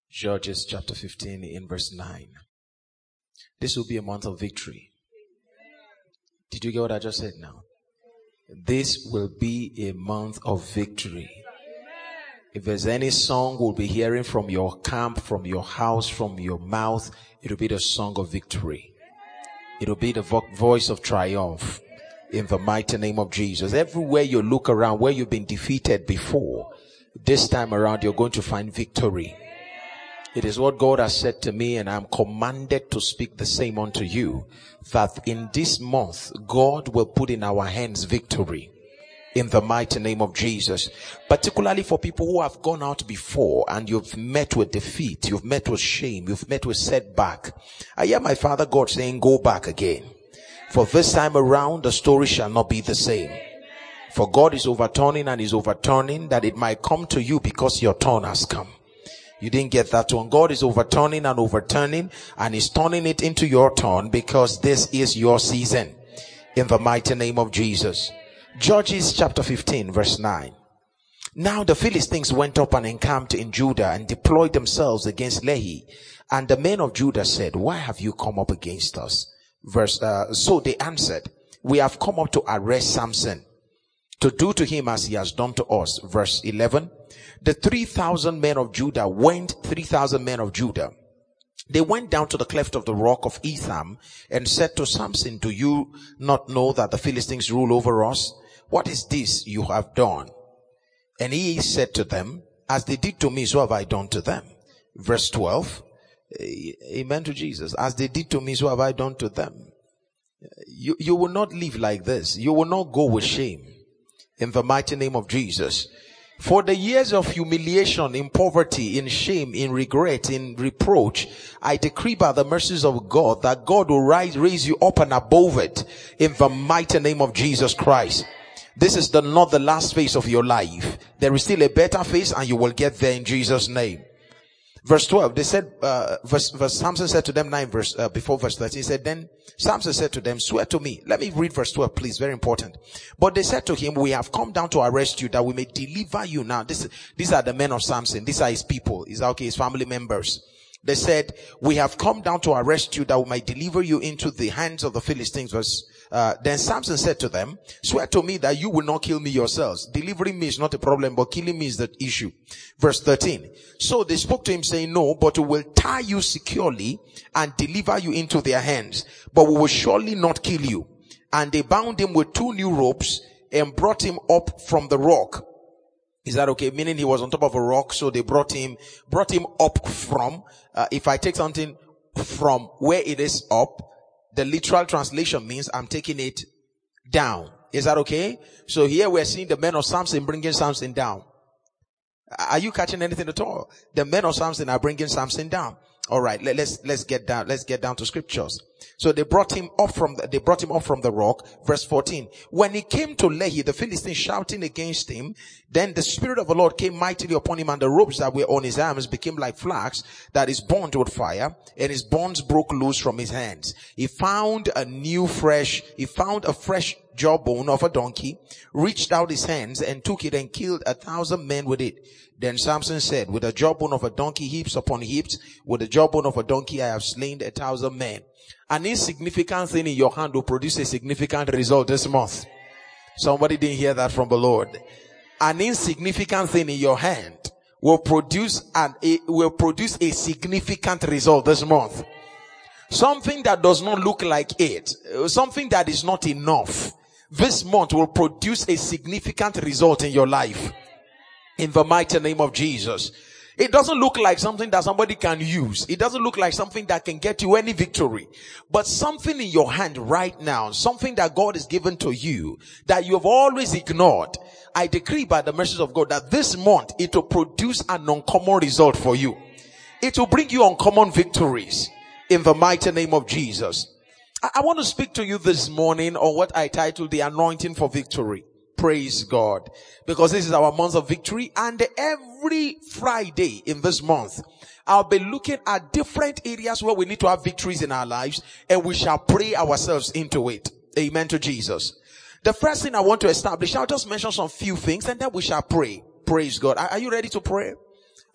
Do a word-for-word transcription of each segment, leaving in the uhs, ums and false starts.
Judges chapter fifteen in verse nine. This will be a month of victory. Did you get what I just said now? This will be a month of victory. If there's any song we'll be hearing from your camp, from your house, from your mouth, it'll be the song of victory. It'll be the vo- voice of triumph in the mighty name of Jesus. Everywhere you look around, where you've been defeated before, this time around you're going to find victory. It is what God has said to me, and I'm commanded to speak the same unto you, that in this month, God will put in our hands victory in the mighty name of Jesus. Particularly for people who have gone out before and you've met with defeat, you've met with shame, you've met with setback. I hear my Father God saying, go back again. For this time around, the story shall not be the same. For God is overturning and is overturning that it might come to you because your turn has come. You didn't get that one. God is overturning and overturning and is turning it into your turn because this is your season in the mighty name of Jesus. Judges chapter fifteen verse nine. Now the Philistines went up and encamped in Judah and deployed themselves against Lehi. And the men of Judah said, why have you come up against us? Verse, uh, so they answered, we have come up to arrest Samson, to do to him as he has done to us. Verse eleven. The three thousand men of Judah went, three thousand men of Judah. They went down to the cleft of the rock of Etham and said to Samson, do you not know that the Philistines rule over us? What is this you have done? And he said to them, as they did to me, so have I done to them. Verse twelve. Amen to Jesus. As they did to me, so have I done to them. You, you will not live like this. You will not go with shame in the mighty name of Jesus. For the years of humiliation, in poverty, in shame, in regret, in reproach, I decree by the mercies of God that God will rise, raise you up and above it in the mighty name of Jesus Christ. This is the, not the last phase of your life. There is still a better phase and you will get there in Jesus' name. Verse twelve, they said, uh, verse, verse, Samson said to them, nine verse, uh, before verse thirteen, he said, then Samson said to them, swear to me. Let me read verse twelve, please. Very important. But they said to him, we have come down to arrest you that we may deliver you. Now, this, these are the men of Samson. These are his people. Is okay, his family members. They said, we have come down to arrest you that we might deliver you into the hands of the Philistines. Verse, uh, then Samson said to them, swear to me that you will not kill me yourselves. Delivering me is not a problem, but killing me is the issue. Verse thirteen. So they spoke to him saying, no, but we will tie you securely and deliver you into their hands, but we will surely not kill you. And they bound him with two new ropes and brought him up from the rock. Is that okay? Meaning he was on top of a rock, so they brought him, brought him up from, uh, if I take something from where it is up, the literal translation means I'm taking it down. Is that okay? So here we're seeing the men of Samson bringing Samson down. Are you catching anything at all? The men of Samson are bringing Samson down. All right, let, let's let's get down. Let's get down to scriptures. So they brought him up from the, they brought him up from the rock. Verse fourteen. When he came to Lehi, the Philistines shouting against him, then the Spirit of the Lord came mightily upon him, and the ropes that were on his arms became like flax that is burnt with fire, and his bonds broke loose from his hands. He found a new fresh. He found a fresh jawbone of a donkey, reached out his hands and took it and killed a thousand men with it. Then Samson said, with the jawbone of a donkey, heaps upon heaps, with the jawbone of a donkey, I have slain a thousand men. An insignificant thing in your hand will produce a significant result this month. Somebody didn't hear that from the Lord. An insignificant thing in your hand will produce an, it will produce a significant result this month. Something that does not look like it, something that is not enough, this month will produce a significant result in your life. In the mighty name of Jesus. It doesn't look like something that somebody can use. It doesn't look like something that can get you any victory. But something in your hand right now, something that God has given to you that you have always ignored. I decree by the mercies of God that this month it will produce an uncommon result for you. It will bring you uncommon victories in the mighty name of Jesus. I, I want to speak to you this morning on what I titled the anointing for victory. Praise God. Because this is our month of victory, and every Friday in this month, I'll be looking at different areas where we need to have victories in our lives, and we shall pray ourselves into it. Amen to Jesus. The first thing I want to establish, I'll just mention some few things and then we shall pray. Praise God. Are, are you ready to pray?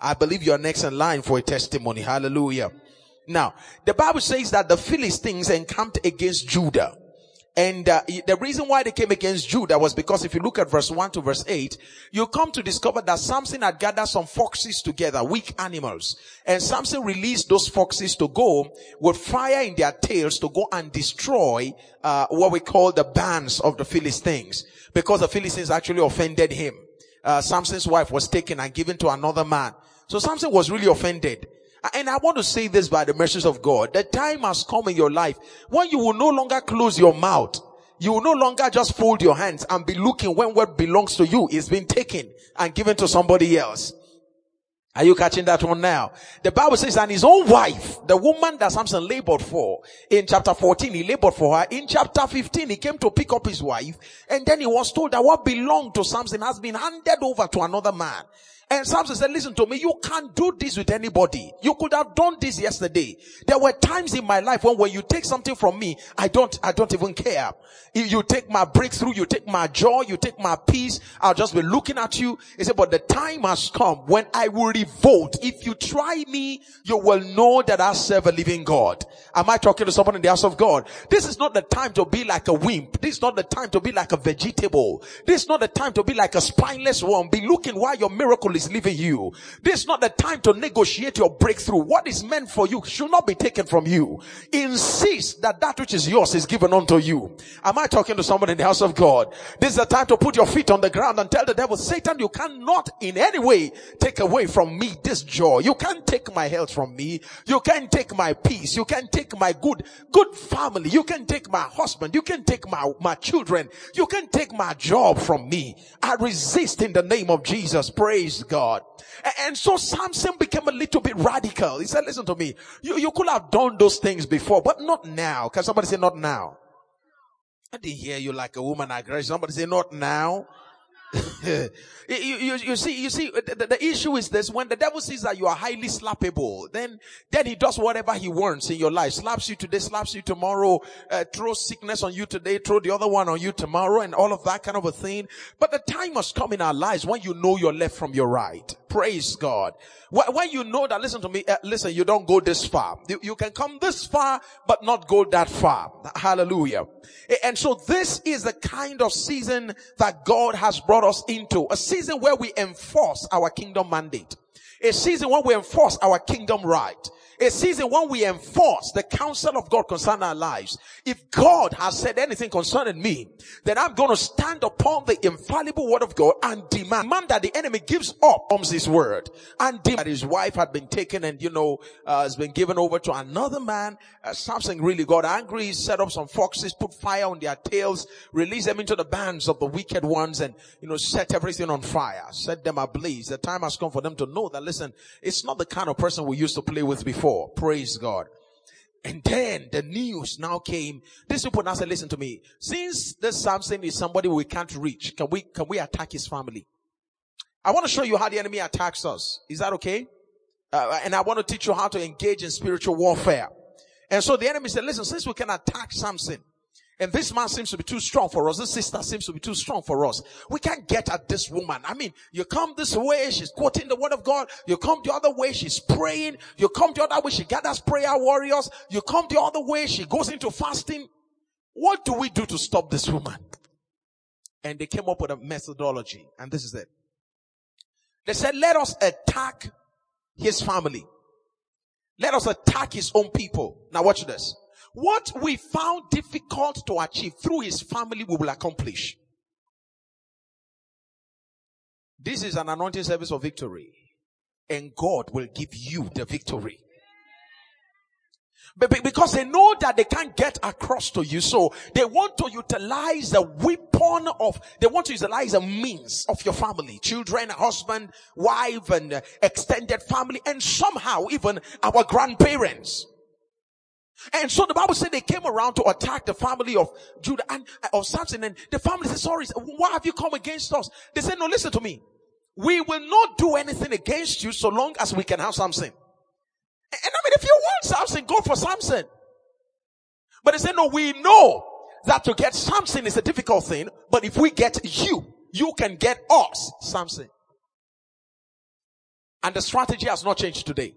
I believe you are next in line for a testimony. Hallelujah. Now, the Bible says that the Philistines encamped against Judah. And uh, the reason why they came against Judah was because if you look at verse one to verse eight, you come to discover that Samson had gathered some foxes together, weak animals. And Samson released those foxes to go with fire in their tails to go and destroy uh, what we call the bands of the Philistines. Because the Philistines actually offended him. Uh, Samson's wife was taken and given to another man. So Samson was really offended. And I want to say this by the mercies of God. The time has come in your life when you will no longer close your mouth. You will no longer just fold your hands and be looking when what belongs to you is being taken and given to somebody else. Are you catching that one now? The Bible says, and his own wife, the woman that Samson labored for, in chapter fourteen, he labored for her. In chapter fifteen, he came to pick up his wife. And then he was told that what belonged to Samson has been handed over to another man. And Samson said, listen to me, you can't do this with anybody. You could have done this yesterday. There were times in my life when when you take something from me, I don't, I don't even care. If you take my breakthrough, you take my joy, you take my peace, I'll just be looking at you. He said, but the time has come when I will revolt. If you try me, you will know that I serve a living God. Am I talking to someone in the house of God? This is not the time to be like a wimp. This is not the time to be like a vegetable. This is not the time to be like a spineless one. Be looking while your miracle is leaving you. This is not the time to negotiate your breakthrough. What is meant for you should not be taken from you. Insist that that which is yours is given unto you. Am I talking to someone in the house of God? This is the time to put your feet on the ground and tell the devil, Satan, you cannot in any way take away from me this joy. You can't take my health from me. You can't take my peace. You can't take my good, good family. You can take my husband. You can take my, my children. You can take my job from me. I resist in the name of Jesus. Praise God. And so Samson became a little bit radical. He said, listen to me. You, you could have done those things before, but not now. Can somebody say not now? I didn't hear you like a woman aggressive. Somebody say not now. you, you, you see, you see, the, the issue is this: when the devil sees that you are highly slappable, then, then he does whatever he wants in your life. Slaps you today, slaps you tomorrow, uh, throws sickness on you today, throw the other one on you tomorrow, and all of that kind of a thing. But the time must come in our lives when you know your left from your right. Praise God. When you know that, listen to me, uh, listen, you don't go this far. You, you can come this far, but not go that far. Hallelujah. And so this is the kind of season that God has brought us into. A season where we enforce our kingdom mandate. A season where we enforce our kingdom right. A season when we enforce the counsel of God concerning our lives. If God has said anything concerning me, then I'm going to stand upon the infallible word of God and demand, demand that the enemy gives up on his word. And demand that his wife had been taken and, you know, uh, has been given over to another man. Uh, Samson really got angry. He set up some foxes, put fire on their tails, released them into the bands of the wicked ones and, you know, set everything on fire, set them ablaze. The time has come for them to know that, listen, it's not the kind of person we used to play with before. Praise God. And then the news now came. These people now said, listen to me. Since this Samson is somebody we can't reach, can we, can we attack his family? I want to show you how the enemy attacks us. Is that okay? Uh, and I want to teach you how to engage in spiritual warfare. And so the enemy said, listen, since we can attack Samson, and this man seems to be too strong for us. This sister seems to be too strong for us. We can't get at this woman. I mean, you come this way, she's quoting the word of God. You come the other way, she's praying. You come the other way, she gathers prayer warriors. You come the other way, she goes into fasting. What do we do to stop this woman? And they came up with a methodology. And this is it. They said, let us attack his family. Let us attack his own people. Now watch this. What we found difficult to achieve through his family, we will accomplish. This is an anointing service of victory. And God will give you the victory. But because they know that they can't get across to you. So they want to utilize the weapon of, they want to utilize the means of your family. Children, husband, wife, and uh, extended family. And somehow even our grandparents. And so the Bible said they came around to attack the family of Judah and of Samson, and the family said, sorry, why have you come against us? They said, no, listen to me. We will not do anything against you so long as we can have Samson. And I mean, if you want Samson, go for Samson. But they said, no, we know that to get Samson is a difficult thing, but if we get you, you can get us, Samson. And the strategy has not changed today.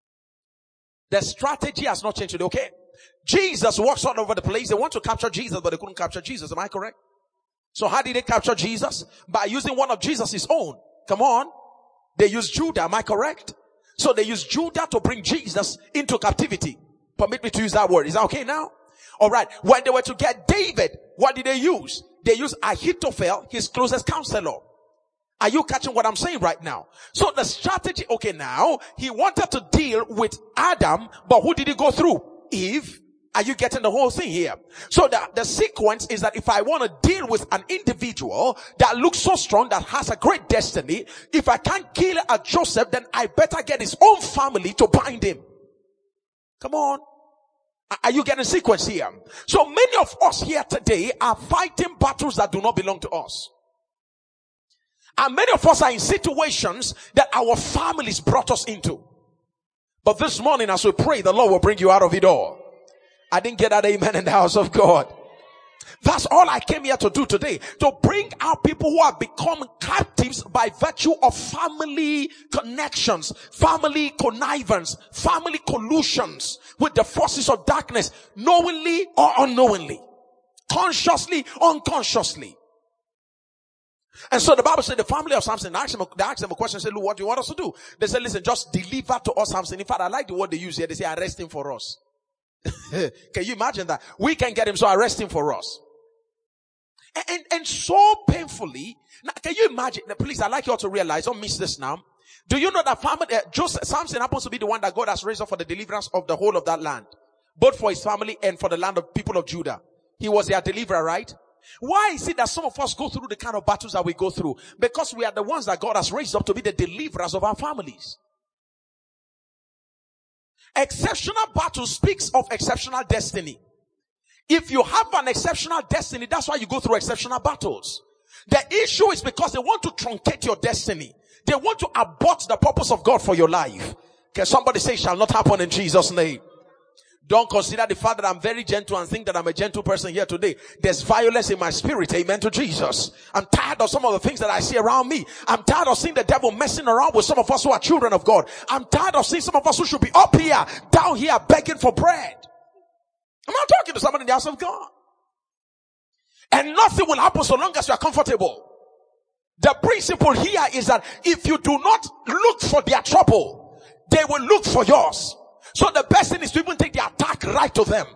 The strategy has not changed today, okay? Jesus walks all over the place. They want to capture Jesus, but they couldn't capture Jesus. Am I correct? So how did they capture Jesus? By using one of Jesus' own. Come on. They used Judah. Am I correct? So they used Judah to bring Jesus into captivity. Permit me to use that word. Is that okay now? All right. When they were to get David, what did they use? They used Ahithophel, his closest counselor. Are you catching what I'm saying right now? So the strategy, okay, now, he wanted to deal with Adam, but who did he go through? Eve. Are you getting the whole thing here? So the, the sequence is that if I want to deal with an individual that looks so strong, that has a great destiny, if I can't kill a Joseph, then I better get his own family to bind him. Come on. Are you getting sequence here? So many of us here today are fighting battles that do not belong to us. And many of us are in situations that our families brought us into. But this morning as we pray, the Lord will bring you out of it all. I didn't get that amen in the house of God. That's all I came here to do today. To bring out people who have become captives by virtue of family connections, family connivance, family collusions with the forces of darkness, knowingly or unknowingly, consciously, unconsciously. And so the Bible said the family of Samson, they asked them, they asked them a question, said, look, what do you want us to do? They said, listen, just deliver to us Samson. In fact, I like the word they use here. They say, arrest him for us. Can you imagine that? We can get him, so arrest him for us. And, and, and so painfully, now, can you imagine? Please, I'd like you all to realize, don't miss this now. Do you know that family, uh, Joseph, Samson happens to be the one that God has raised up for the deliverance of the whole of that land, both for his family and for the land of people of Judah. He was their deliverer, right? Why is it that some of us go through the kind of battles that we go through? Because we are the ones that God has raised up to be the deliverers of our families. Exceptional battle speaks of exceptional destiny. If you have an exceptional destiny, that's why you go through exceptional battles. The issue is because they want to truncate your destiny. They want to abort the purpose of God for your life. Can somebody say, shall not happen in Jesus' name? Don't consider the fact that I'm very gentle and think that I'm a gentle person here today. There's violence in my spirit. Amen to Jesus. I'm tired of some of the things that I see around me. I'm tired of seeing the devil messing around with some of us who are children of God. I'm tired of seeing some of us who should be up here, down here, begging for bread. I'm not talking to somebody in the house of God. And nothing will happen so long as you are comfortable. The principle here is that if you do not look for their trouble, they will look for yours. So the best thing is to even take the attack right to them.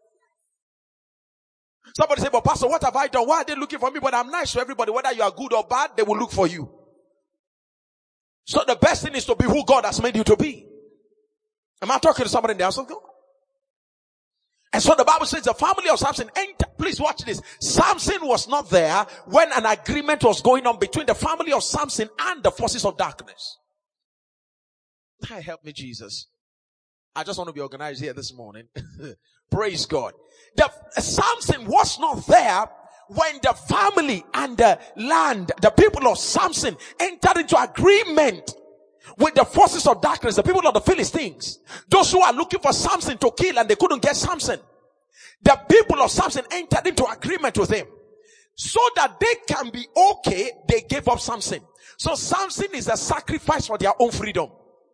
Somebody say, but Pastor, what have I done? Why are they looking for me? But I'm nice to everybody. Whether you are good or bad, they will look for you. So the best thing is to be who God has made you to be. Am I talking to somebody in the house of God? And so the Bible says the family of Samson entered. Please watch this. Samson was not there when an agreement was going on between the family of Samson and the forces of darkness. Help me, Jesus. I just want to be organized here this morning. Praise God. The Samson was not there when the family and the land, the people of Samson entered into agreement with the forces of darkness, the people of the Philistines. Those who are looking for Samson to kill and they couldn't get Samson. The people of Samson entered into agreement with him. So that they can be okay, they gave up Samson. So Samson is a sacrifice for their own freedom.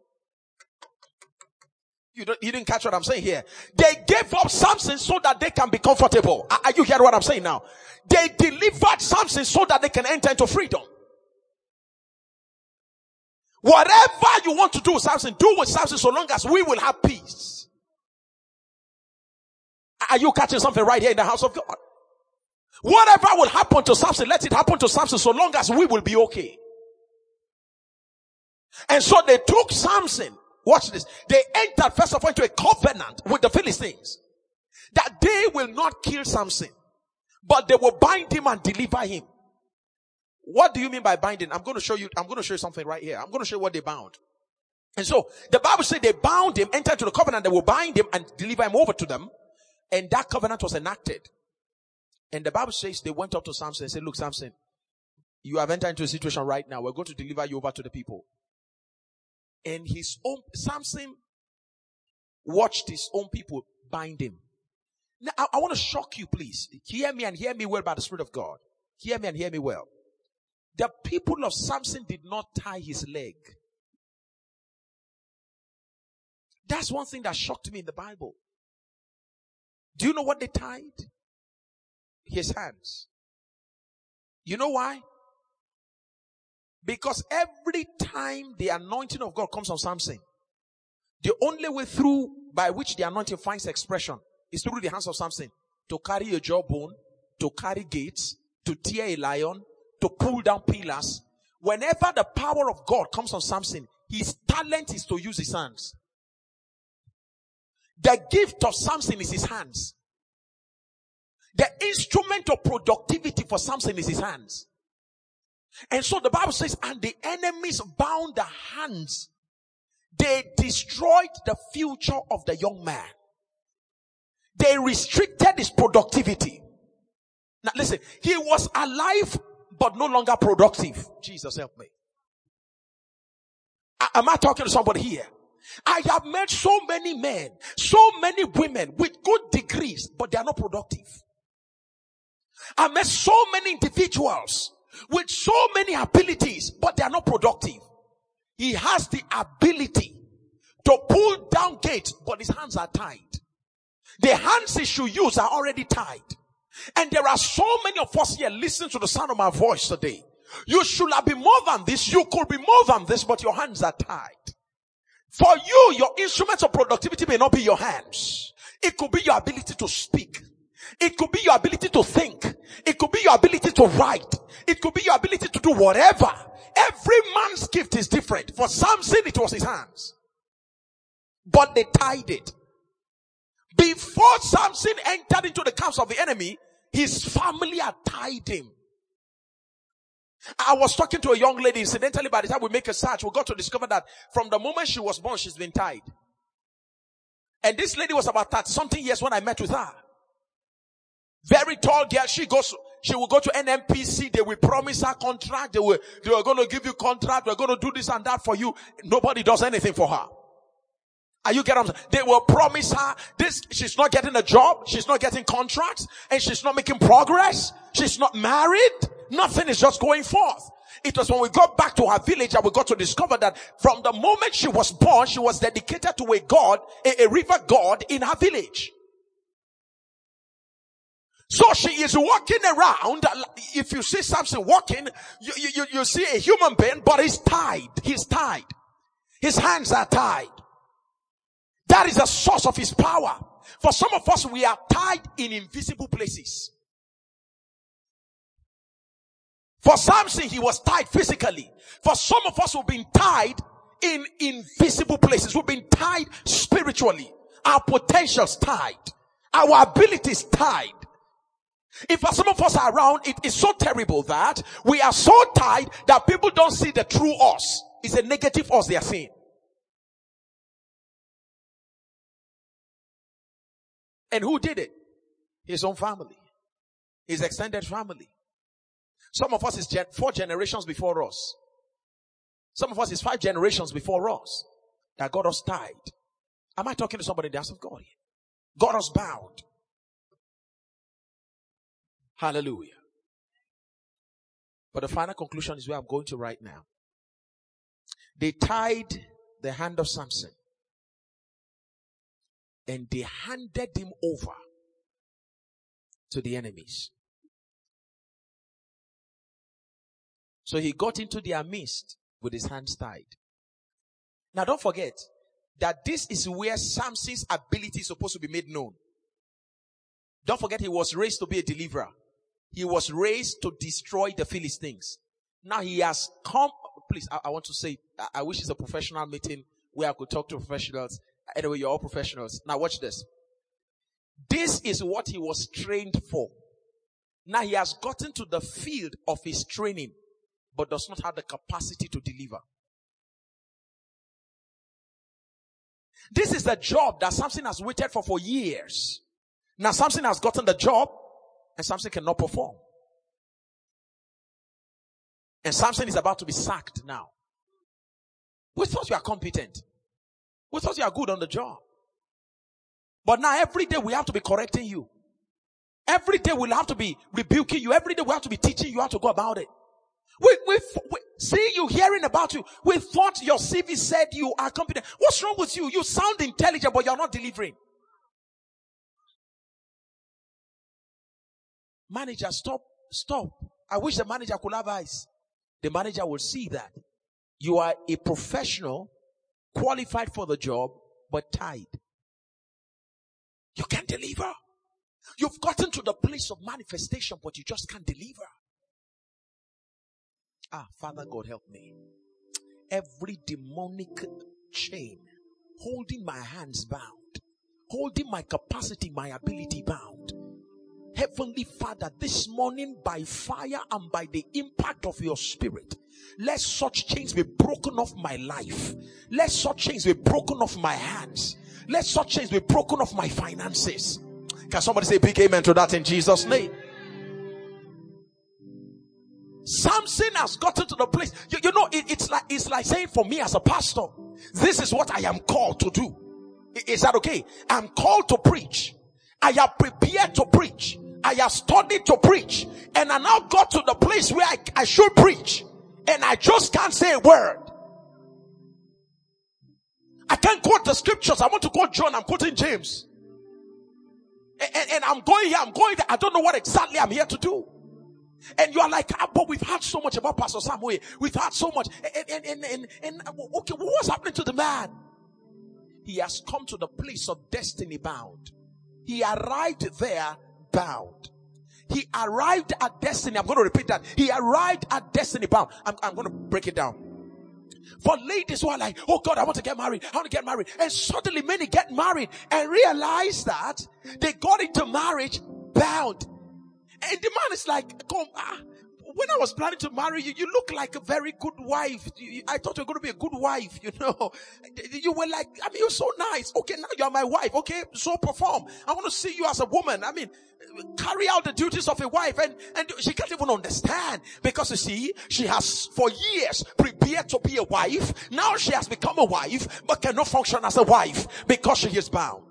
You, don't, you didn't catch what I'm saying here. They gave up Samson so that they can be comfortable. Are, are you hearing what I'm saying now? They delivered Samson so that they can enter into freedom. Whatever you want to do with Samson, do with Samson so long as we will have peace. Are you catching something right here in the house of God? Whatever will happen to Samson, let it happen to Samson so long as we will be okay. And so they took Samson. Watch this. They entered first of all into a covenant with the Philistines that they will not kill Samson, but they will bind him and deliver him. What do you mean by binding? I'm going to show you, I'm going to show you something right here. I'm going to show you what they bound. And so the Bible said they bound him, entered into the covenant, they will bind him and deliver him over to them. And that covenant was enacted. And the Bible says they went up to Samson and said, look, Samson, you have entered into a situation right now. We're going to deliver you over to the people. And his own, Samson watched his own people bind him. Now, I, I want to shock you, please. Hear me and hear me well by the Spirit of God. Hear me and hear me well. The people of Samson did not tie his leg. That's one thing that shocked me in the Bible. Do you know what they tied? His hands. You know why? Because every time the anointing of God comes on Samson, the only way through by which the anointing finds expression is through the hands of Samson. To carry a jawbone, to carry gates, to tear a lion, to pull down pillars. Whenever the power of God comes on Samson, his talent is to use his hands. The gift of Samson is his hands. The instrument of productivity for Samson is his hands. And so the Bible says, and the enemies bound the hands. They destroyed the future of the young man. They restricted his productivity. Now listen, he was alive but no longer productive. Jesus help me. Am I talking to somebody here? I have met so many men, so many women with good degrees, but they are not productive. I met so many individuals with so many abilities, but they are not productive. He has the ability to pull down gates, but his hands are tied. The hands he should use are already tied. And there are so many of us here listening to the sound of my voice today. You should have been more than this. You could be more than this, but your hands are tied. For you, your instruments of productivity may not be your hands. It could be your ability to speak. It could be your ability to think. It could be your ability to write. It could be your ability to do whatever. Every man's gift is different. For Samson, it was his hands. But they tied it. Before Samson entered into the camps of the enemy, his family had tied him. I was talking to a young lady, incidentally, by the time we make a search, we got to discover that from the moment she was born, she's been tied. And this lady was about thirty something years when I met with her. Very tall girl. She goes, she will go to N M P C. They will promise her contract. They will, they are going to give you contract. They're going to do this and that for you. Nobody does anything for her. Are you getting what I'm saying? They will promise her this. She's not getting a job. She's not getting contracts, and she's not making progress. She's not married. Nothing is just going forth. It was when we got back to her village that we got to discover that from the moment she was born, she was dedicated to a god, a, a river god in her village. So she is walking around. If you see Samson walking, you, you, you see a human being, but he's tied. He's tied. His hands are tied. That is the source of his power. For some of us, we are tied in invisible places. For Samson, he was tied physically. For some of us, we've been tied in invisible places. We've been tied spiritually. Our potential's tied. Our abilities tied. If some of us are around, it is so terrible that we are so tied that people don't see the true us. It's a negative us they are seeing. And who did it? His own family. His extended family. Some of us is gen- four generations before us. Some of us is five generations before us that got us tied. Am I talking to somebody in the house of God here? Got us bound. Hallelujah. But the final conclusion is where I'm going to right now. They tied the hand of Samson. And they handed him over to the enemies. So he got into their midst with his hands tied. Now don't forget that this is where Samson's ability is supposed to be made known. Don't forget he was raised to be a deliverer. He was raised to destroy the Philistines. Now he has come. Please, I, I want to say, I, I wish it's a professional meeting where I could talk to professionals. Anyway, you're all professionals. Now watch this. This is what he was trained for. Now he has gotten to the field of his training, but does not have the capacity to deliver. This is the job that Samson has waited for for years. Now Samson has gotten the job, and Samson cannot perform. And Samson is about to be sacked now. We thought you are competent. We thought you are good on the job. But now every day we have to be correcting you. Every day we'll have to be rebuking you. Every day we have to be teaching you how to go about it. We, we, we see you hearing about you. We thought your C V said you are competent. What's wrong with you? You sound intelligent, but you're not delivering. Manager, stop, stop. I wish the manager could have eyes. The manager will see that you are a professional, qualified for the job, but tied. You can't deliver. You've gotten to the place of manifestation, but you just can't deliver. Ah, Father God, help me. Every demonic chain holding my hands bound, holding my capacity, my ability bound. Heavenly Father, this morning by fire and by the impact of your spirit, let such chains be broken off my life. Let such chains be broken off my hands. Let such chains be broken off my finances. Can somebody say big amen to that in Jesus' name? Samson has gotten to the place. You, you know, it, it's like it's like saying for me as a pastor, this is what I am called to do. Is that okay? I'm called to preach. I have prepared to preach. I have studied to preach. And I now got to the place where I, I should preach. And I just can't say a word. I can't quote the scriptures. I want to quote John. I'm quoting James. And, and, and I'm going here. I'm going there. I don't know what exactly I'm here to do. And you are like, ah, but we've heard so much about Pastor Samuel. We've heard so much. And, and, and, and, and okay, what's happening to the man? He has come to the place of destiny bound. He arrived there bound. He arrived at destiny. I'm going to repeat that. He arrived at destiny bound. I'm, I'm going to break it down. For ladies who are like, oh God, I want to get married. I want to get married. And suddenly many get married and realize that they got into marriage bound. And the man is like, come, ah, when I was planning to marry you, you look like a very good wife. You, I thought you were going to be a good wife, you know. You were like, I mean, you're so nice. Okay, now you're my wife. Okay, so perform. I want to see you as a woman. I mean, carry out the duties of a wife. And, and she can't even understand. Because you see, she has for years prepared to be a wife. Now she has become a wife, but cannot function as a wife because she is bound.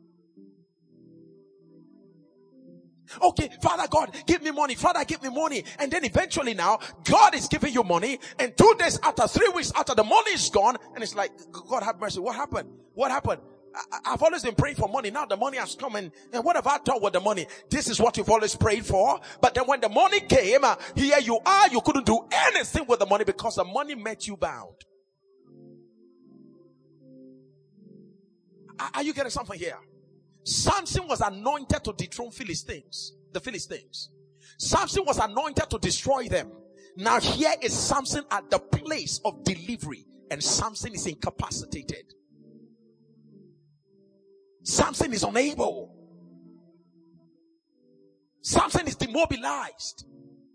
Okay, Father God, give me money. Father, give me money. And then eventually now, God is giving you money. And two days after, three weeks after, the money is gone. And it's like, God have mercy. What happened? What happened? I, I've always been praying for money. Now the money has come. And, and what have I done with the money? This is what you've always prayed for. But then when the money came, uh, here you are. You couldn't do anything with the money because the money met you bound. Are, are you getting something here? Samson was anointed to dethrone Philistines, the Philistines. Samson was anointed to destroy them. Now here is Samson at the place of delivery, and Samson is incapacitated. Samson is unable. Samson is demobilized.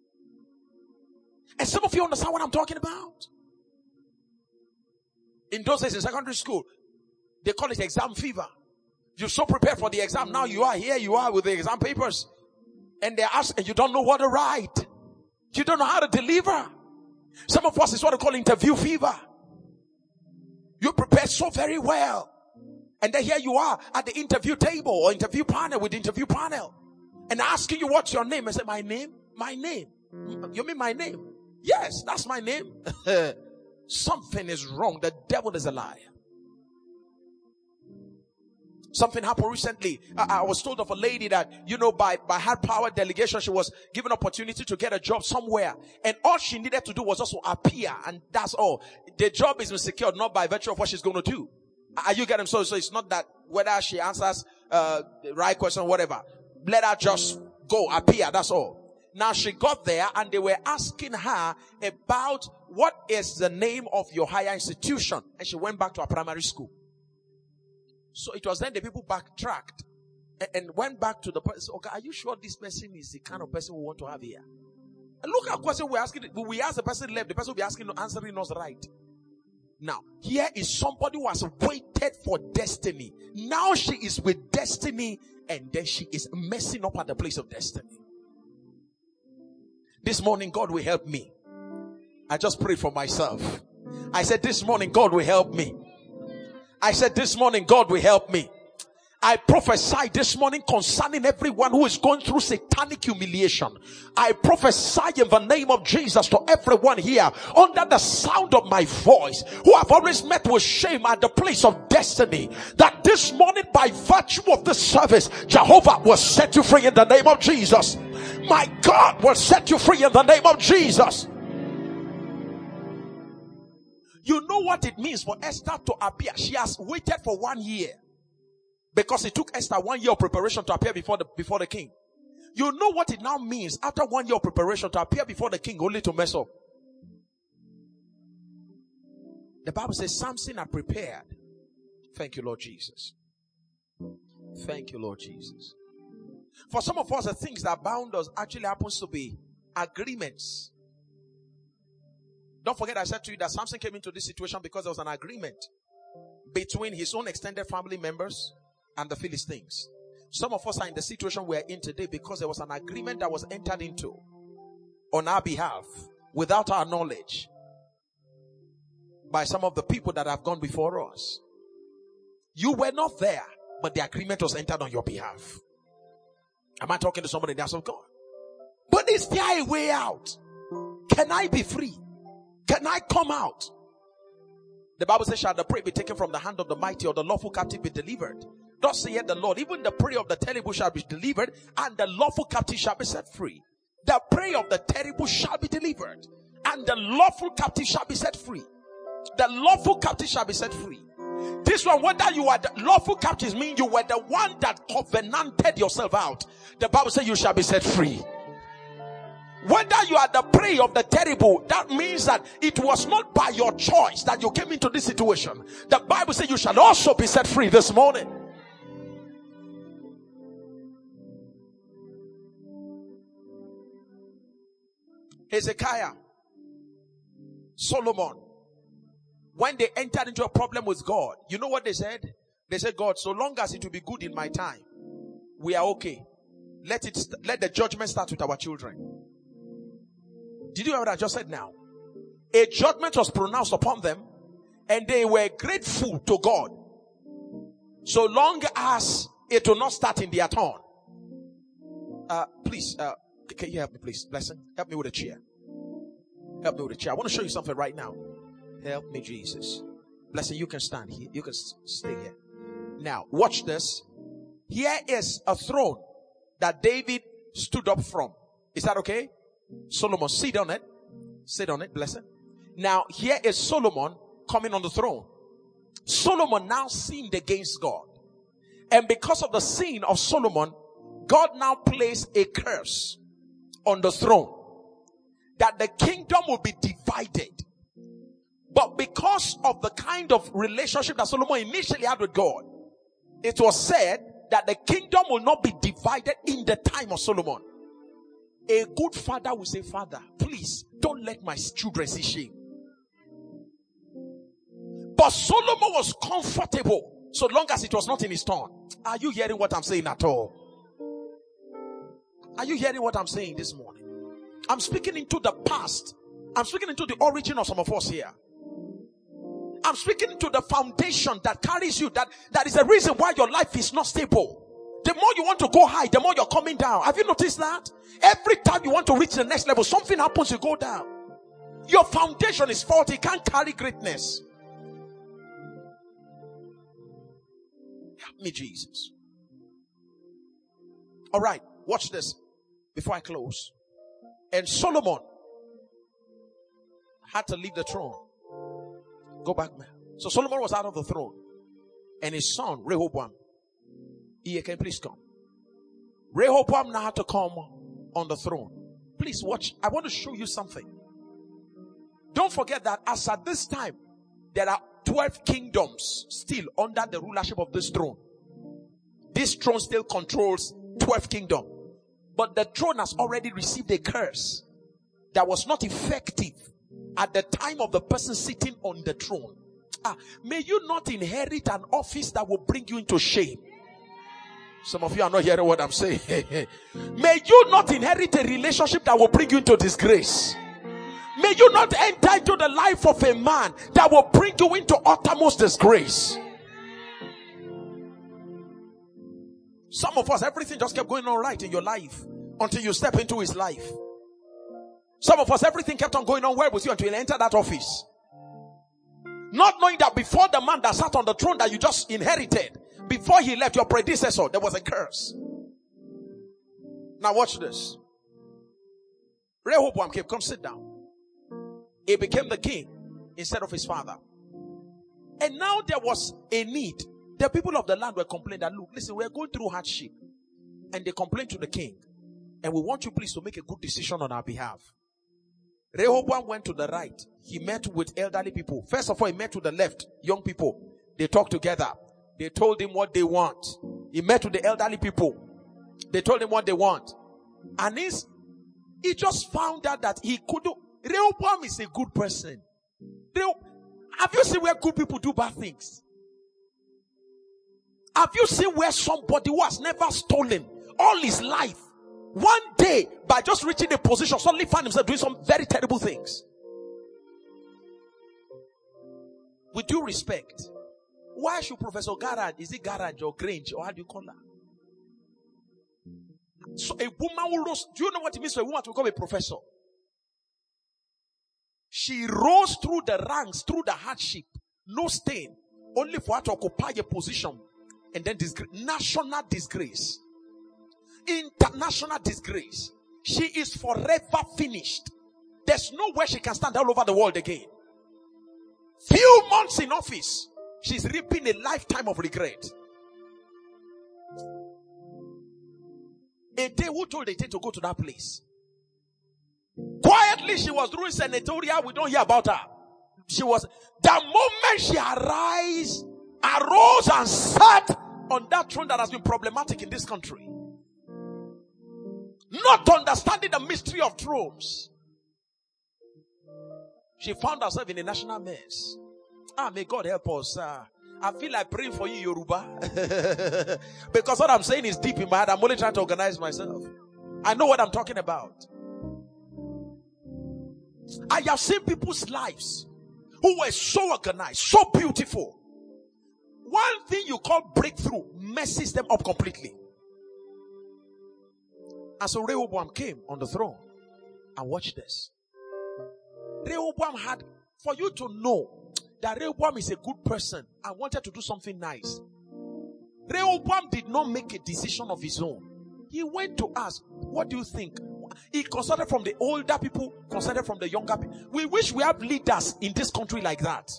And some of you understand what I'm talking about. In those days in secondary school, they call it exam fever. You're so prepared for the exam. Now you are here. You are with the exam papers. And they ask, and you don't know what to write. You don't know how to deliver. Some of us is what they call interview fever. You prepare so very well. And then here you are at the interview table or interview panel with the interview panel. And asking you what's your name. I say, my name? My name. You mean my name? Yes, that's my name. Something is wrong. The devil is a liar. Something happened recently. I, I was told of a lady that, you know, by, by her power delegation, she was given opportunity to get a job somewhere. And all she needed to do was just to appear. And that's all. The job is secured not by virtue of what she's going to do. Are you getting so? So it's not that whether she answers uh, the right question or whatever. Let her just go, appear. That's all. Now she got there and they were asking her about what is the name of your higher institution. And she went back to her primary school. So it was then the people backtracked and, and went back to the person. Okay, are you sure this person is the kind of person we want to have here? And look at the question we're asking. We ask the person left, the person will be asking, answering us right. Now, here is somebody who has waited for destiny. Now she is with destiny and then she is messing up at the place of destiny. This morning, God will help me. I just prayed for myself. I said, this morning, God will help me. I said, this morning, God will help me. I prophesy this morning concerning everyone who is going through satanic humiliation. I prophesy in the name of Jesus to everyone here under the sound of my voice who have always met with shame at the place of destiny, that this morning by virtue of this service, Jehovah will set you free in the name of Jesus. My God will set you free in the name of Jesus. You know what it means for Esther to appear. She has waited for one year. Because it took Esther one year of preparation to appear before the, before the king. You know what it now means after one year of preparation to appear before the king only to mess up. The Bible says Samson had prepared. Thank you, Lord Jesus. Thank you, Lord Jesus. For some of us, the things that bound us actually happens to be agreements. Don't forget I said to you that Samson came into this situation because there was an agreement between his own extended family members and the Philistines. Some of us are in the situation we are in today because there was an agreement that was entered into on our behalf without our knowledge by some of the people that have gone before us. You were not there, but the agreement was entered on your behalf. Am I talking to somebody in the house of God? But is there a way out? Can I be free? Can I come out? The Bible says, shall the prey be taken from the hand of the mighty, or the lawful captive be delivered? Thus saith the Lord, even the prey of the terrible shall be delivered, and the lawful captive shall be set free. The prey of the terrible shall be delivered, and the lawful captive shall be set free. The lawful captive shall be set free. This one, whether you are the lawful captives, mean you were the one that covenanted yourself out. The Bible says you shall be set free. Whether you are the prey of the terrible, that means that it was not by your choice that you came into this situation. The Bible says you shall also be set free this morning. Hezekiah, Solomon, when they entered into a problem with God, you know what they said? They said, God, so long as it will be good in my time, we are okay. Let it, st- let the judgment start with our children. Did you hear what I just said now? A judgment was pronounced upon them, and they were grateful to God, so long as it will not start in their turn. Uh, please, uh, can you help me, please? Blessing, help me with a chair. Help me with a chair. I want to show you something right now. Help me, Jesus. Blessing, you can stand here. You can stay here. Now, watch this. Here is a throne that David stood up from. Is that okay? Solomon, sit on it. Sit on it, blessing. Now, here is Solomon coming on the throne. Solomon now sinned against God. And because of the sin of Solomon, God now placed a curse on the throne, that the kingdom will be divided. But because of the kind of relationship that Solomon initially had with God, it was said that the kingdom will not be divided in the time of Solomon. A good father will say, Father, please don't let my children see shame. But Solomon was comfortable so long as it was not in his turn. Are you hearing what I'm saying at all? Are you hearing what I'm saying this morning? I'm speaking into the past. I'm speaking into the origin of some of us here. I'm speaking to the foundation that carries you. That, that is the reason why your life is not stable. The more you want to go high, the more you're coming down. Have you noticed that? Every time you want to reach the next level, something happens, you go down. Your foundation is faulty. It can't carry greatness. Help me, Jesus. All right, watch this before I close. And Solomon had to leave the throne. Go back, man. So Solomon was out of the throne. And his son, Rehoboam, he can please come. Rehoboam now had to come on the throne. Please watch. I want to show you something. Don't forget that as at this time, there are twelve kingdoms still under the rulership of this throne. This throne still controls twelve kingdoms. But the throne has already received a curse that was not effective at the time of the person sitting on the throne. Ah, may you not inherit an office that will bring you into shame. Some of you are not hearing what I'm saying. May you not inherit a relationship that will bring you into disgrace. May you not enter into the life of a man that will bring you into uttermost disgrace. Some of us, everything just kept going on right in your life until you step into his life. Some of us, everything kept on going on well with you until you enter that office. Not knowing that before the man that sat on the throne that you just inherited, before he left, your predecessor, there was a curse. Now watch this. Rehoboam came, come sit down. He became the king instead of his father. And now there was a need. The people of the land were complaining that, look, listen, we're going through hardship. And they complained to the king. And we want you please to make a good decision on our behalf. Rehoboam went to the right. He met with elderly people. First of all, he met to the left, young people. They talked together. They told him what they want. He met with the elderly people. They told him what they want. And he's, he just found out that he could do. Rehoboam is a good person. Rehoboam, have you seen where good people do bad things? Have you seen where somebody who has never stolen all his life, one day, by just reaching a position, suddenly find himself doing some very terrible things? With due respect, why should Professor Garage, is it Garage or Grange, or how do you call that? So a woman who rose, do you know what it means for a woman to become a professor? She rose through the ranks, through the hardship, no stain, only for her to occupy a position, and then disgrace, national disgrace, international disgrace. She is forever finished. There's no way she can stand all over the world again. Few months in office, she's reaping a lifetime of regret. A day, who told a day to go to that place? Quietly, she was doing senatorial. We don't hear about her. She was, the moment she arise, arose and sat on that throne that has been problematic in this country. Not understanding the mystery of thrones. She found herself in a national mess. Ah, may God help us. Uh, I feel like praying for you, Yoruba. Because what I'm saying is deep in my heart. I'm only trying to organize myself. I know what I'm talking about. I have seen people's lives who were so organized, so beautiful. One thing you call breakthrough messes them up completely. And so Rehoboam came on the throne. And watch this. Rehoboam had, for you to know that Rehoboam is a good person and wanted to do something nice. Rehoboam did not make a decision of his own. He went to ask, what do you think? He consulted from the older people, consulted from the younger people. We wish we have leaders in this country like that.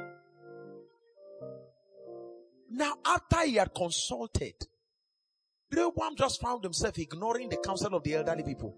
Now, after he had consulted, Rehoboam just found himself ignoring the counsel of the elderly people.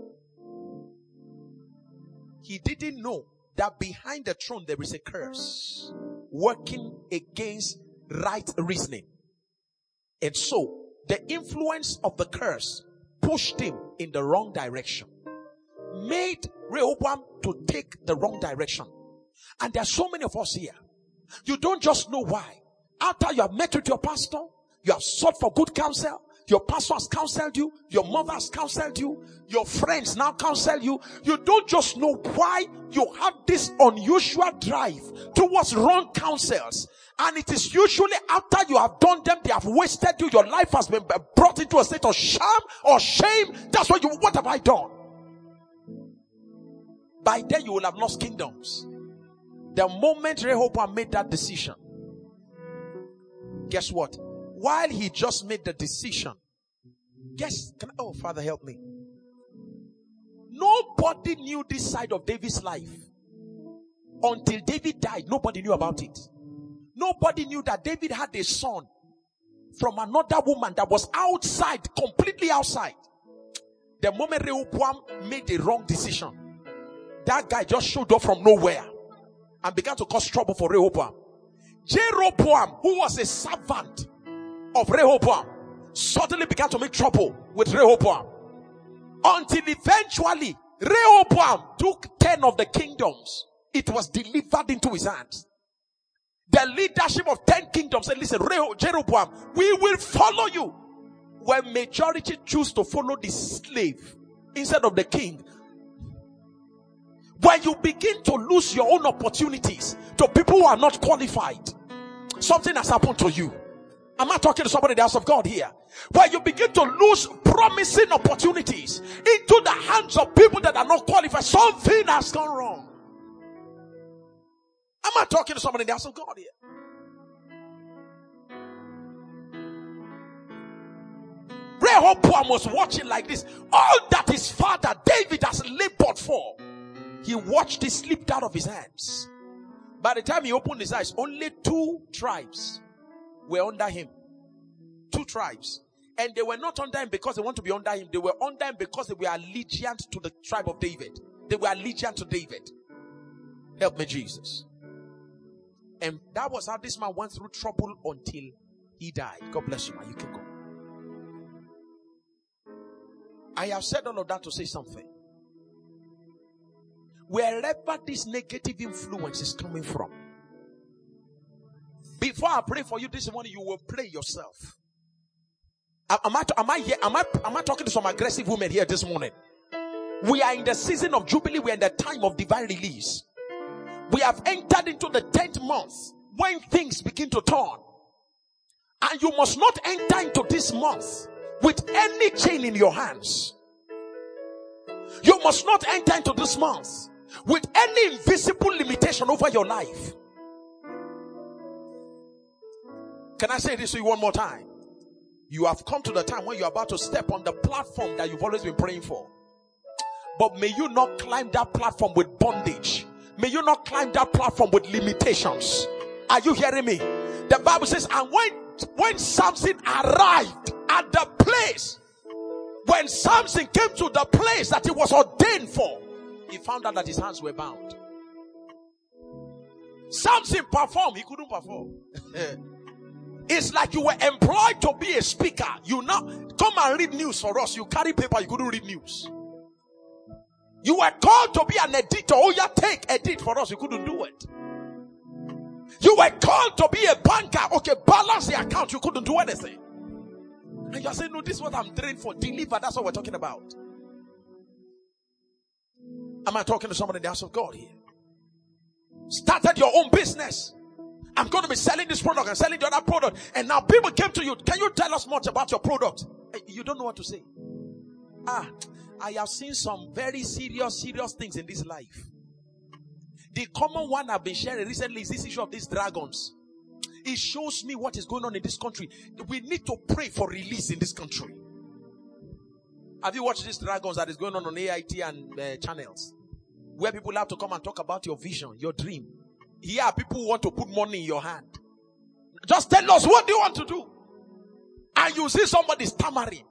He didn't know that behind the throne there is a curse working against right reasoning. And so, the influence of the curse pushed him in the wrong direction. Made Rehoboam to take the wrong direction. And there are so many of us here. You don't just know why. After you have met with your pastor, you have sought for good counsel, your pastor has counseled you, your mother has counseled you, your friends now counsel you. You don't just know why you have this unusual drive towards wrong counsels. And it is usually after you have done them, they have wasted you. Your life has been brought into a state of shame or shame. That's what you, what have I done? By then you will have lost kingdoms. The moment Rehoboam made that decision, guess what? While he just made the decision, guess, can I, oh Father help me. Nobody knew this side of David's life. Until David died, nobody knew about it. Nobody knew that David had a son from another woman that was outside, completely outside. The moment Rehoboam made the wrong decision, that guy just showed up from nowhere and began to cause trouble for Rehoboam. Jeroboam, who was a servant of Rehoboam, suddenly began to make trouble with Rehoboam. Until eventually, Rehoboam took ten of the kingdoms. It was delivered into his hands. The leadership of ten kingdoms said, listen, Jeroboam, we will follow you. When majority choose to follow the slave instead of the king, when you begin to lose your own opportunities to people who are not qualified, something has happened to you. Am I talking to somebody in the house of God here? Where you begin to lose promising opportunities into the hands of people that are not qualified. Something has gone wrong. Am I talking to somebody in the house of God here? Rehoboam was watching like this. All that his father David has labored for, he watched it slipped out of his hands. By the time he opened his eyes, only two tribes were under him. Two tribes. And they were not under him because they want to be under him. They were under him because they were allegiant to the tribe of David. They were allegiant to David. Help me, Jesus. And that was how this man went through trouble until he died. God bless you, man. You can go. I have said all of that to say something. Wherever this negative influence is coming from, before I pray for you this morning, you will pray yourself. Am I, am I here? Am I, am I talking to some aggressive women here this morning? We are in the season of Jubilee. We are in the time of divine release. We have entered into the tenth month when things begin to turn. And you must not enter into this month with any chain in your hands. You must not enter into this month with any invisible limitation over your life. Can I say this to you one more time? You have come to the time when you are about to step on the platform that you've always been praying for. But may you not climb that platform with bondage. May you not climb that platform with limitations. Are you hearing me? The Bible says, and when, when Samson arrived at the place, when Samson came to the place that he was ordained for, he found out that his hands were bound. Samson performed, he couldn't perform. It's like you were employed to be a speaker. You now come and read news for us. You carry paper, you couldn't read news. You were called to be an editor. Oh, yeah, take edit for us. You couldn't do it. You were called to be a banker. Okay, balance the account. You couldn't do anything. And you're saying, no, this is what I'm trained for. Deliver. That's what we're talking about. Am I talking to somebody in the house of God here? Started your own business. I'm going to be selling this product and selling the other product. And now people came to you. Can you tell us much about your product? You don't know what to say. Ah, I have seen some very serious, serious things in this life. The common one I've been sharing recently is this issue of these dragons. It shows me what is going on in this country. We need to pray for release in this country. Have you watched these dragons that is going on on A I T and uh, channels? Where people have to come and talk about your vision, your dream. Here, people want to put money in your hand. Just tell us, what do you want to do? And you see somebody stammering.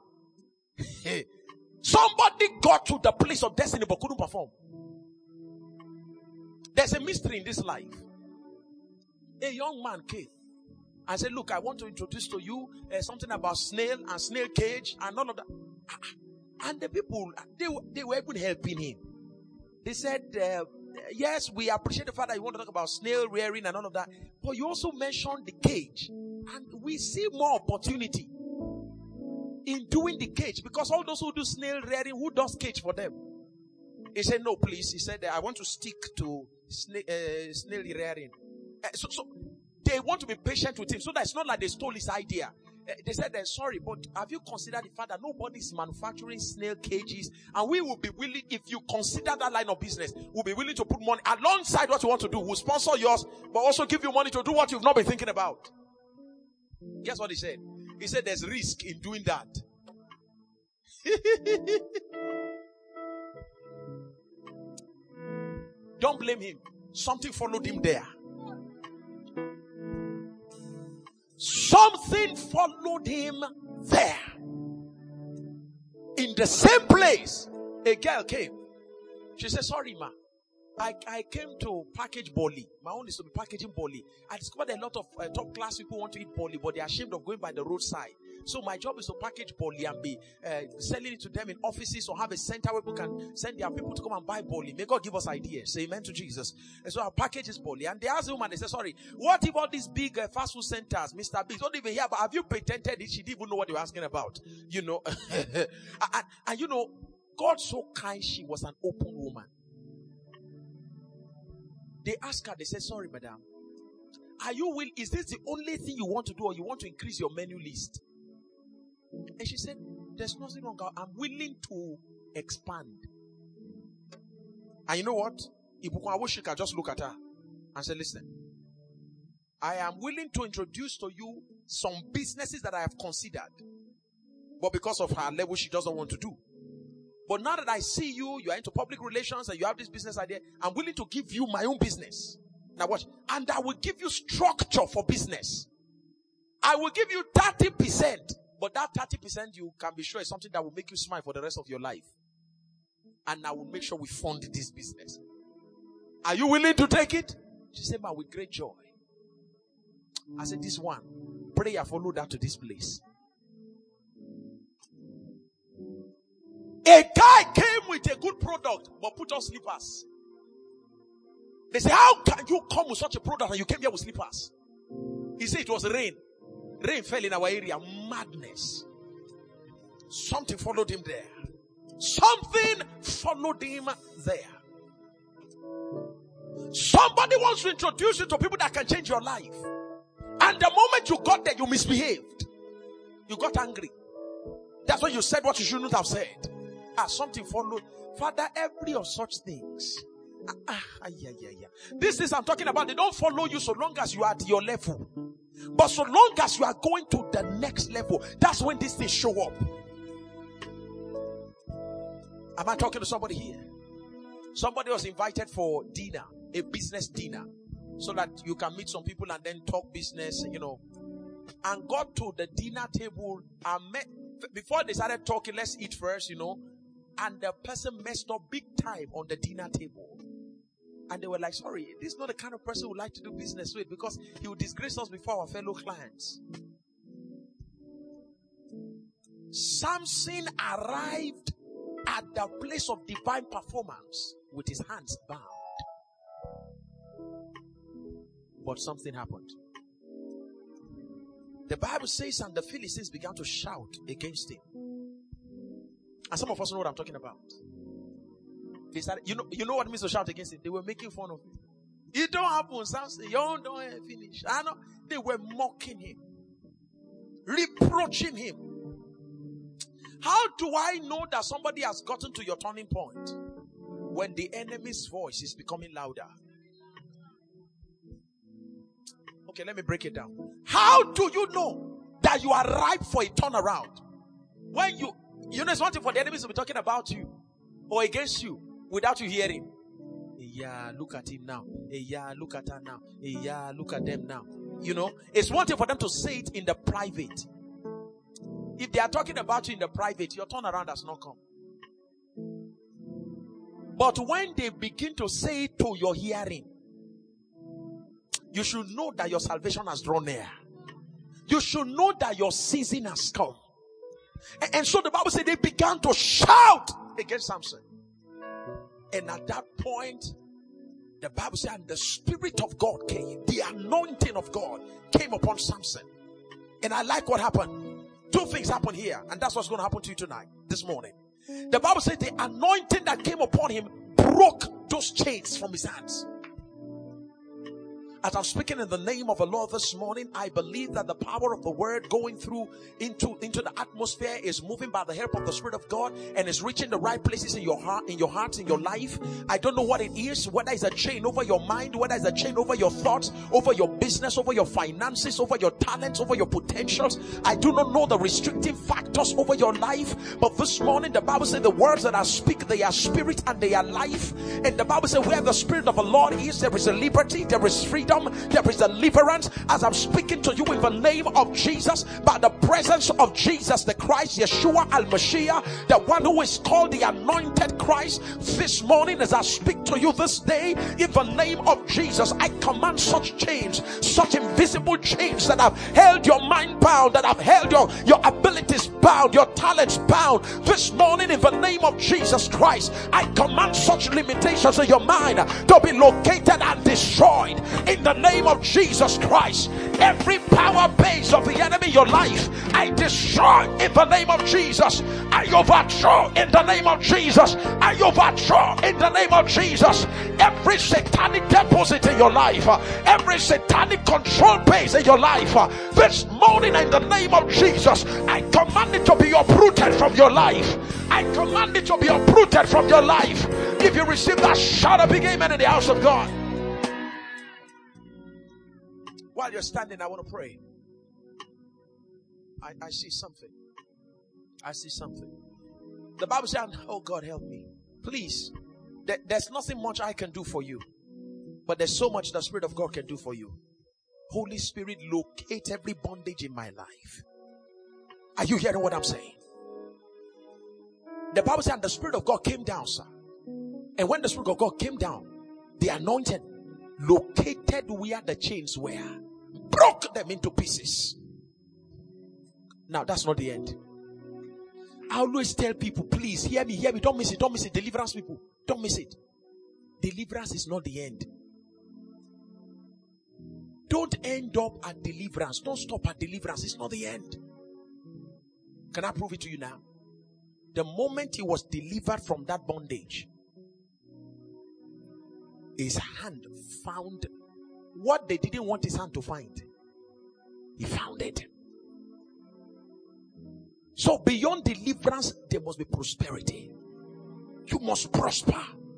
Somebody got to the place of destiny but couldn't perform. There's a mystery in this life. A young man came and said, look, I want to introduce to you uh, something about snail and snail cage and all of that. And the people, they, they were even helping him. They said, uh, yes, we appreciate the fact that you want to talk about snail rearing and all of that. But you also mentioned the cage. And we see more opportunity in doing the cage. Because all those who do snail rearing, who does cage for them? He said, no, please. He said, I want to stick to snail, uh, snail rearing. Uh, so, so they want to be patient with him. So that it's not like they stole his idea. Uh, they said, they're sorry, but have you considered the fact that nobody's manufacturing snail cages? And we will be willing, if you consider that line of business, we'll be willing to put money alongside what you want to do. We'll sponsor yours, but also give you money to do what you've not been thinking about. Guess what he said? He said there's risk in doing that. Don't blame him. Something followed him there. Something followed him there. In the same place, a girl came. She said, sorry, ma. I, I came to package boli. My own is to be packaging boli. I discovered a lot of uh, top class people want to eat boli, but they're ashamed of going by the roadside. So my job is to package boli and be uh, selling it to them in offices or have a center where people can send their people to come and buy boli. May God give us ideas. Say amen to Jesus. And so our package is boli. And they asked the woman, they said, sorry, what if all these big uh, fast food centers, Mister Biggs, don't even hear about, have you patented it? She didn't even know what they were asking about. You know. and, and, and you know, God so kind, she was an open woman. They asked her, they said, sorry, madam, are you will? Is this the only thing you want to do, or you want to increase your menu list? And she said, there's nothing wrong. I'm willing to expand. And you know what? I wish you could just look at her and say, listen, I am willing to introduce to you some businesses that I have considered. But because of her level, she doesn't want to do. But now that I see you, you are into public relations and you have this business idea, I'm willing to give you my own business. Now watch. And I will give you structure for business. I will give you thirty percent. But that thirty percent, you can be sure, is something that will make you smile for the rest of your life. And I will make sure we fund this business. Are you willing to take it? She said, man, with great joy. I said, this one, prayer followed that to this place. A guy came with a good product, but put on slippers. They say, how can you come with such a product and you came here with slippers? He said it was rain. Rain fell in our area. Madness. Something followed him there. Something followed him there. Somebody wants to introduce you to people that can change your life. And the moment you got there, you misbehaved. You got angry. That's why you said what you shouldn't have said. Ah, something followed. Father, every of such things. Ah, ah, ah, yeah, yeah, yeah. This is I'm talking about. They don't follow you so long as you are at your level. But so long as you are going to the next level, that's when these things show up. Am I talking to somebody here? Somebody was invited for dinner, a business dinner, so that you can meet some people and then talk business, you know. And got to the dinner table and met, before they started talking, let's eat first, you know. And the person messed up big time on the dinner table. And they were like, sorry, this is not the kind of person we like to do business with, because he will disgrace us before our fellow clients. Samson arrived at the place of divine performance with his hands bound. But something happened. The Bible says, and the Philistines began to shout against him. And some of us know what I'm talking about. They started, you know, you know what it means to shout against him? They were making fun of him. It don't happen, Samson. You don't, don't finish. I know. They were mocking him, reproaching him. How do I know that somebody has gotten to your turning point? When the enemy's voice is becoming louder. Okay, let me break it down. How do you know that you are ripe for a turnaround? When you, you know, it's one thing for the enemies to be talking about you or against you without you hearing. Yeah, look at him now. Yeah, look at her now. Yeah, look at them now. You know, it's one thing for them to say it in the private. If they are talking about you in the private, your turnaround has not come. But when they begin to say it to your hearing, you should know that your salvation has drawn near. You should know that your season has come. And, and so the Bible said they began to shout against Samson. And at that point, the Bible said, and the Spirit of God came. The anointing of God came upon Samson. And I like what happened. Two things happened here. And that's what's going to happen to you tonight, this morning. The Bible said the anointing that came upon him broke those chains from his hands. As I'm speaking in the name of the Lord this morning, I believe that the power of the word going through into, into the atmosphere is moving by the help of the Spirit of God and is reaching the right places in your heart, in your heart, in your life. I don't know what it is, whether it's a chain over your mind, whether it's a chain over your thoughts, over your business, over your finances, over your talents, over your potentials. I do not know the restricting factors over your life, but this morning the Bible says the words that I speak, they are spirit and they are life. And the Bible says where the Spirit of the Lord is, there is a liberty, there is freedom. There is deliverance. As I'm speaking to you in the name of Jesus, by the presence of Jesus the Christ, Yeshua al-Mashiach, the one who is called the anointed Christ, this morning as I speak to you this day, in the name of Jesus, I command such chains, such invisible chains that have held your mind bound, that have held your, your abilities bound, your talents bound. This morning in the name of Jesus Christ, I command such limitations in your mind to be located and destroyed in the name of Jesus Christ. Every power base of the enemy in your life I destroy in the name of Jesus. I overthrow in the name of Jesus. I overthrow in the name of Jesus. Every satanic deposit in your life, every satanic control base in your life, this morning in the name of Jesus, I command it to be uprooted from your life. I command it to be uprooted from your life. If you receive that, shout a big amen in the house of God. While you're standing, I want to pray. I, I see something. I see something. The Bible says, oh God, help me. Please. There, there's nothing much I can do for you. But there's so much the Spirit of God can do for you. Holy Spirit, locate every bondage in my life. Are you hearing what I'm saying? The Bible says, and the Spirit of God came down, sir. And when the Spirit of God came down, the anointed located where the chains were, broke them into pieces. Now, that's not the end. I always tell people, please hear me, hear me, don't miss it, don't miss it. Deliverance people, don't miss it. Deliverance is not the end. Don't end up at deliverance. Don't stop at deliverance. It's not the end. Can I prove it to you now? The moment he was delivered from that bondage, his hand found what they didn't want his hand to find. He found it. So beyond deliverance, there must be prosperity. You must prosper.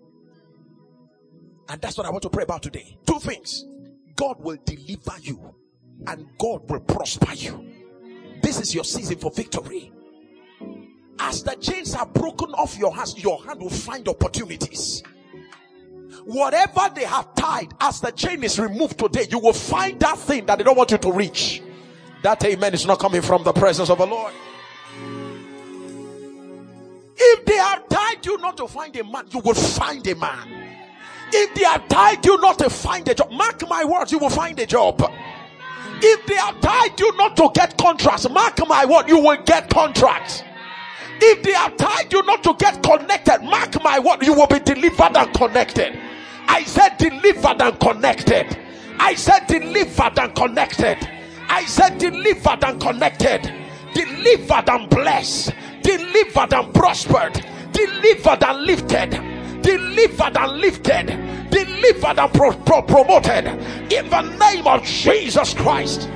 And that's what I want to pray about today. Two things. God will deliver you and God will prosper you. This is your season for victory. As the chains are broken off your hands, your hand will find opportunities. Whatever they have tied, as the chain is removed today, you will find that thing that they don't want you to reach. That amen is not coming from the presence of the Lord. If they have tied you not to find a man, you will find a man. If they have tied you not to find a job, mark my words, you will find a job. If they have tied you not to get contracts, mark my word, you will get contracts. If they have tied you not to get connected, mark my word, you will be delivered and connected. I said delivered and connected. I said delivered and connected. I said delivered and connected. Delivered and blessed. Delivered and prospered. Delivered and lifted. Delivered and lifted. Delivered and pro- pro- promoted. In the name of Jesus Christ.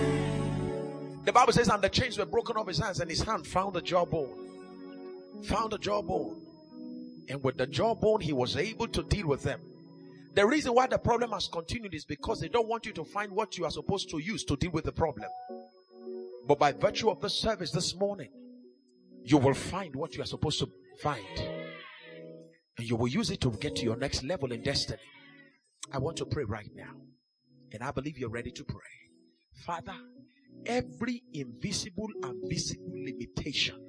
The Bible says, and the chains were broken off his hands, and his hand found a jawbone. Found a jawbone. And with the jawbone, he was able to deal with them. The reason why the problem has continued is because they don't want you to find what you are supposed to use to deal with the problem. But by virtue of the service this morning, you will find what you are supposed to find. And you will use it to get to your next level in destiny. I want to pray right now. And I believe you're ready to pray. Father, every invisible and visible limitation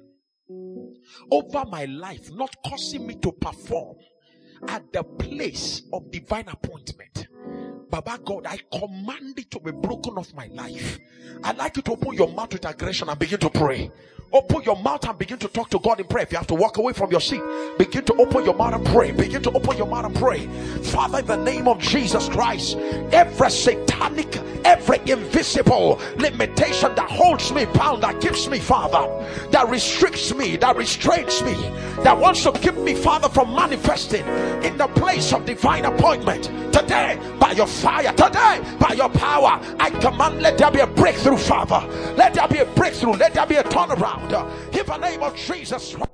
over my life not causing me to perform at the place of divine appointment, Baba God, I command it to be broken off my life. I'd like you to open your mouth with aggression and begin to pray. Open your mouth and begin to talk to God in prayer. If you have to walk away from your seat, begin to open your mouth and pray. Begin to open your mouth and pray. Father, in the name of Jesus Christ, every satanic, every invisible limitation that holds me bound, that keeps me, Father, that restricts me, that restrains me, that wants to keep me, Father, from manifesting in the place of divine appointment, today, by your fire, today, by your power, I command, let there be a breakthrough, Father. Let there be a breakthrough. Let there be a turnaround. In the name of Jesus.